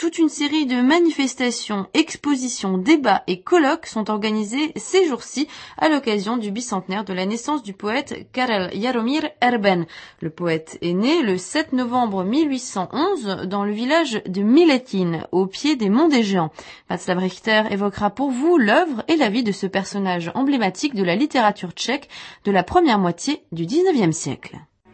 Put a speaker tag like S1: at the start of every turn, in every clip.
S1: toute une série de manifestations, expositions, débats et colloques sont organisés ces jours-ci à l'occasion du bicentenaire de la naissance du poète Karel Jaromír Erben. Le poète est né le 7 novembre 1811 dans le village de Miletin, au pied des Monts des Géants. Václav Richter évoquera pour vous l'œuvre et la vie de ce personnage emblématique de la littérature tchèque de la première moitié du XIXe siècle.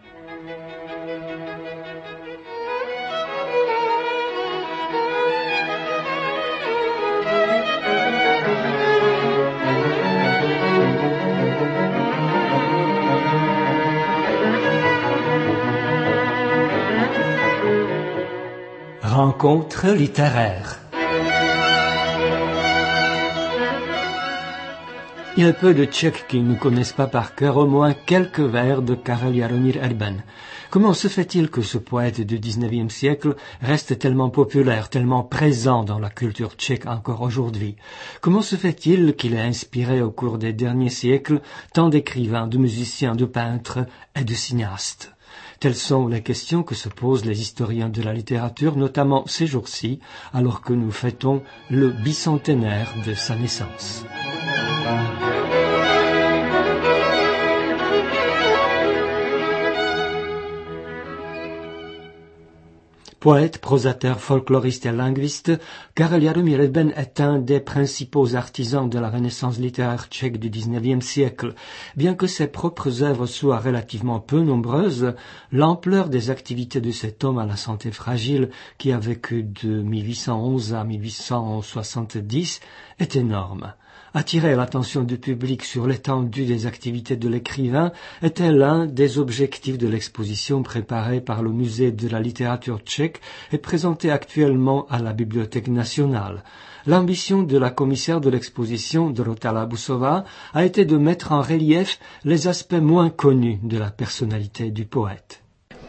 S2: Rencontre littéraire. Il y a peu de Tchèques qui ne connaissent pas par cœur au moins quelques vers de Karel Jaromír Erben. Comment se fait-il que ce poète du XIXe siècle reste tellement populaire, tellement présent dans la culture tchèque encore aujourd'hui? Comment se fait-il qu'il ait inspiré au cours des derniers siècles tant d'écrivains, de musiciens, de peintres et de cinéastes? Telles sont les questions que se posent les historiens de la littérature, notamment ces jours-ci, alors que nous fêtons le bicentenaire de sa naissance. Poète, prosateur, folkloriste et linguiste, Karel Jaromír Erben est un des principaux artisans de la renaissance littéraire tchèque du XIXe siècle. Bien que ses propres œuvres soient relativement peu nombreuses, l'ampleur des activités de cet homme à la santé fragile, qui a vécu de 1811 à 1870, est énorme. Attirer l'attention du public sur l'étendue des activités de l'écrivain était l'un des objectifs de l'exposition préparée par le Musée de la littérature tchèque et présentée actuellement à la Bibliothèque nationale. L'ambition de la commissaire de l'exposition, Dorota Labusová, a été de mettre en relief les aspects moins connus de la personnalité du poète.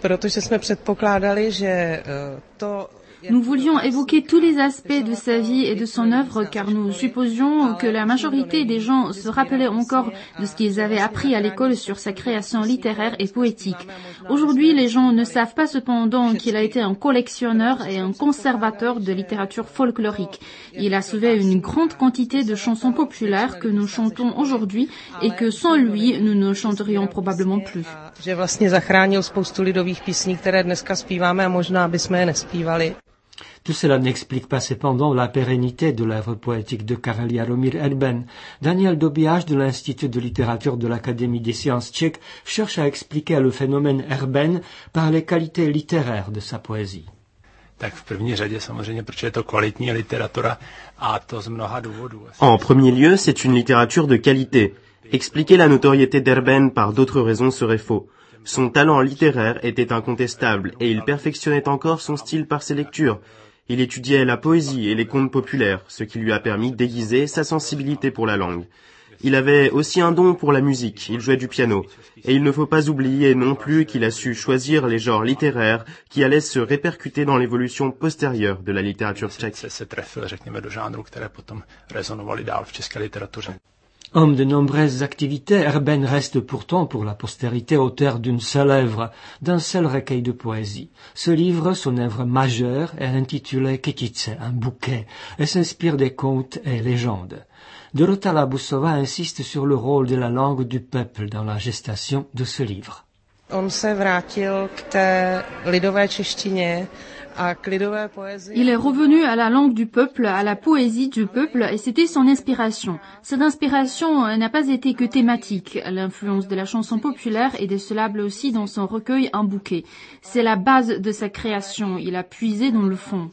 S3: Nous voulions évoquer tous les aspects de sa vie et de son œuvre car nous supposions que la majorité des gens se rappelaient encore de ce qu'ils avaient appris à l'école sur sa création littéraire et poétique. Aujourd'hui, les gens ne savent pas cependant qu'il a été un collectionneur et un conservateur de littérature folklorique. Il a sauvé une grande quantité de chansons populaires que nous chantons aujourd'hui et que sans lui, nous ne chanterions probablement plus.
S4: Že vlastně zachránil spoustu lidových písní, které dneska zpíváme a možná bychom je nespívali.
S2: Tout cela n'explique pas cependant la pérennité de l'œuvre poétique de Karel Jaromír Erben. Daniel Dobiaš de l'Institut de littérature de l'Académie des sciences tchèques cherche à expliquer le phénomène Erben par les qualités littéraires de sa poésie.
S5: En premier lieu, c'est une littérature de qualité. Expliquer la notoriété d'Erben par d'autres raisons serait faux. Son talent littéraire était incontestable et il perfectionnait encore son style par ses lectures. Il étudiait la poésie et les contes populaires, ce qui lui a permis d'aiguiser sa sensibilité pour la langue. Il avait aussi un don pour la musique, il jouait du piano. Et il ne faut pas oublier non plus qu'il a su choisir les genres littéraires qui allaient se répercuter dans l'évolution postérieure de la littérature tchèque.
S2: Homme de nombreuses activités, Erben reste pourtant pour la postérité auteur d'une seule œuvre, d'un seul recueil de poésie. Ce livre, son œuvre majeure, est intitulé Kytice, un bouquet, et s'inspire des contes et légendes. Dorota Labusová insiste sur le rôle de la langue du peuple dans la gestation de ce livre.
S4: On se vrátil k té lidové češtině.
S3: Il est revenu à la langue du peuple, à la poésie du peuple, et c'était son inspiration. Cette inspiration n'a pas été que thématique. L'influence de la chanson populaire est décelable aussi dans son recueil Un bouquet. C'est la base de sa création. Il a puisé dans le fond.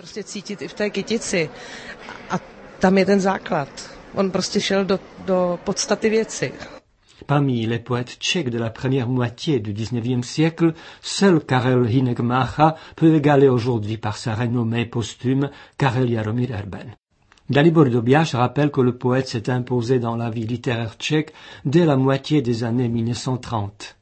S4: On prostě šel do podstaty věci.
S2: Parmi les poètes tchèques de la première moitié du XIXe siècle, seul Karel Hynek Mácha peut égaler aujourd'hui par sa renommée posthume Karel Jaromír Erben. Dalibor Dobiaš rappelle que le poète s'est imposé dans la vie littéraire tchèque dès la moitié des années 1930.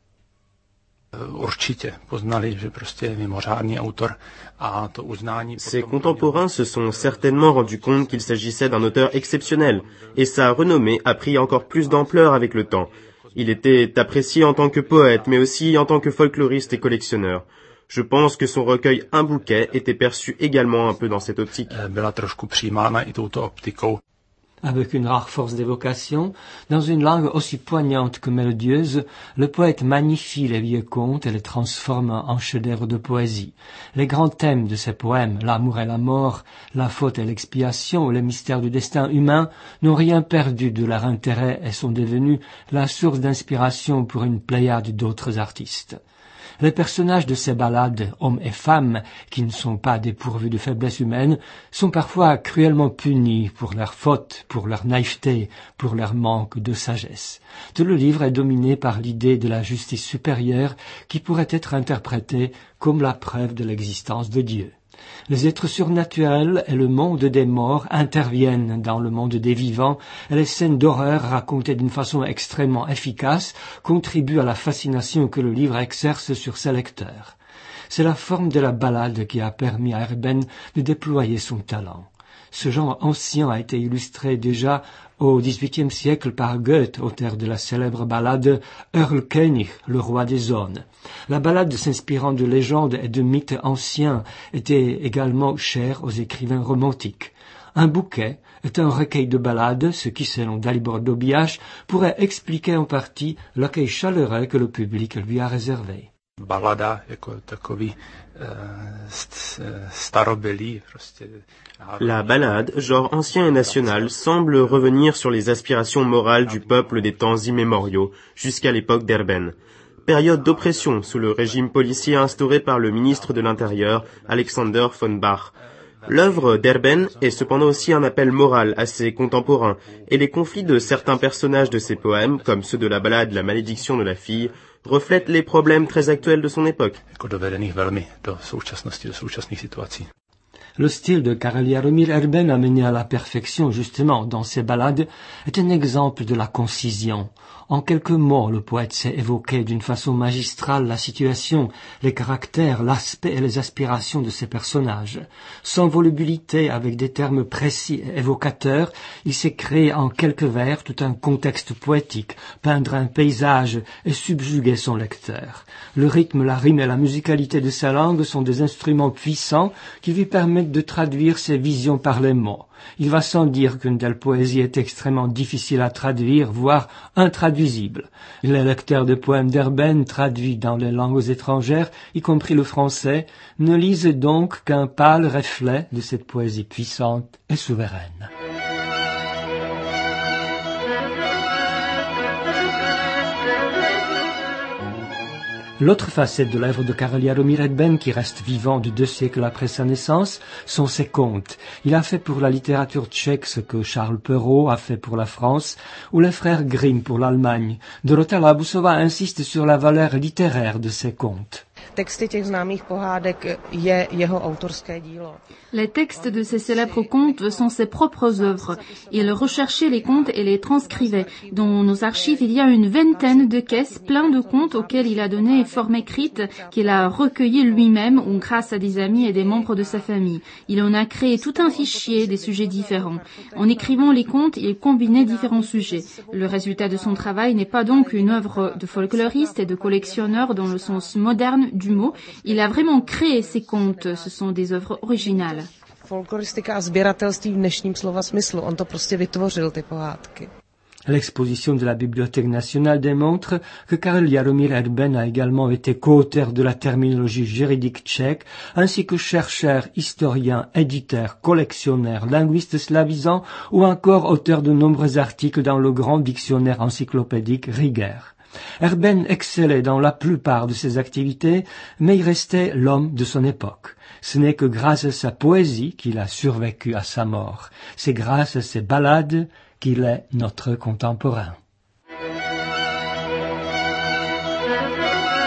S5: Ses contemporains se sont certainement rendus compte qu'il s'agissait d'un auteur exceptionnel, et sa renommée a pris encore plus d'ampleur avec le temps. Il était apprécié en tant que poète, mais aussi en tant que folkloriste et collectionneur. Je pense que son recueil Un bouquet était perçu également un peu dans cette optique.
S2: Avec une rare force d'évocation, dans une langue aussi poignante que mélodieuse, le poète magnifie les vieux contes et les transforme en chefs-d'œuvre de poésie. Les grands thèmes de ses poèmes, l'amour et la mort, la faute et l'expiation, les mystères du destin humain, n'ont rien perdu de leur intérêt et sont devenus la source d'inspiration pour une pléiade d'autres artistes. Les personnages de ces ballades, hommes et femmes, qui ne sont pas dépourvus de faiblesse humaine, sont parfois cruellement punis pour leurs fautes, pour leur naïveté, pour leur manque de sagesse. Tout le livre est dominé par l'idée de la justice supérieure qui pourrait être interprétée comme la preuve de l'existence de Dieu. Les êtres surnaturels et le monde des morts interviennent dans le monde des vivants et les scènes d'horreur racontées d'une façon extrêmement efficace contribuent à la fascination que le livre exerce sur ses lecteurs. C'est la forme de la ballade qui a permis à Erben de déployer son talent. Ce genre ancien a été illustré déjà au XVIIIe siècle par Goethe, auteur de la célèbre ballade Erlkönig, le roi des zones. La ballade s'inspirant de légendes et de mythes anciens était également chère aux écrivains romantiques. Un bouquet est un recueil de ballades, ce qui, selon Dalibor Dobiaš, pourrait expliquer en partie l'accueil chaleureux que le public lui a réservé.
S5: La ballade, genre ancien et national, semble revenir sur les aspirations morales du peuple des temps immémoriaux, jusqu'à l'époque d'Erben. Période d'oppression sous le régime policier instauré par le ministre de l'Intérieur, Alexander von Bach. L'œuvre d'Erben est cependant aussi un appel moral à ses contemporains, et les conflits de certains personnages de ses poèmes, comme ceux de la ballade La malédiction de la fille, reflètent les problèmes très actuels de son époque.
S2: Le style de Karel Jaromír Erben amené à la perfection justement dans ses ballades est un exemple de la concision. En quelques mots, le poète sait évoquer d'une façon magistrale la situation, les caractères, l'aspect et les aspirations de ses personnages. Sans volubilité, avec des termes précis et évocateurs, il sait créer en quelques vers tout un contexte poétique, peindre un paysage et subjuguer son lecteur. Le rythme, la rime et la musicalité de sa langue sont des instruments puissants qui lui permettent de traduire ses visions par les mots. Il va sans dire qu'une telle poésie est extrêmement difficile à traduire, voire intraduisible. Les lecteurs de poèmes d'Erben traduits dans les langues étrangères, y compris le français, ne lisent donc qu'un pâle reflet de cette poésie puissante et souveraine. L'autre facette de l'œuvre de Karel Jaromír Erben, qui reste vivante 2 siècles après sa naissance, sont ses contes. Il a fait pour la littérature tchèque ce que Charles Perrault a fait pour la France, ou les frères Grimm pour l'Allemagne. Dorota Labusová insiste sur la valeur littéraire de ses contes.
S3: Les textes de ces célèbres contes sont ses propres œuvres. Il recherchait les contes et les transcrivait. Dans nos archives, il y a une vingtaine de caisses plein de contes auxquels il a donné forme écrite qu'il a recueillis lui-même ou grâce à des amis et des membres de sa famille. Il en a créé tout un fichier des sujets différents. En écrivant les contes, il combinait différents sujets. Le résultat de son travail n'est pas donc une œuvre de folkloriste et de collectionneur dans le sens moderne du mot. Il a vraiment créé ces contes. Ce sont des œuvres originales.
S4: Folkloristika a sběratelství v dnešním slova smyslu. On to prostě vytvořil, ty pohádky.
S2: L'exposition de la Bibliothèque nationale démontre que Karel Jaromír Erben a également été co-auteur de la terminologie juridique tchèque, ainsi que chercheur, historien, éditeur, collectionneur, linguiste slavisant ou encore auteur de nombreux articles dans le grand dictionnaire encyclopédique Riger. Erben excellait dans la plupart de ses activités, mais il restait l'homme de son époque. Ce n'est que grâce à sa poésie qu'il a survécu à sa mort. C'est grâce à ses ballades qu'il est notre contemporain.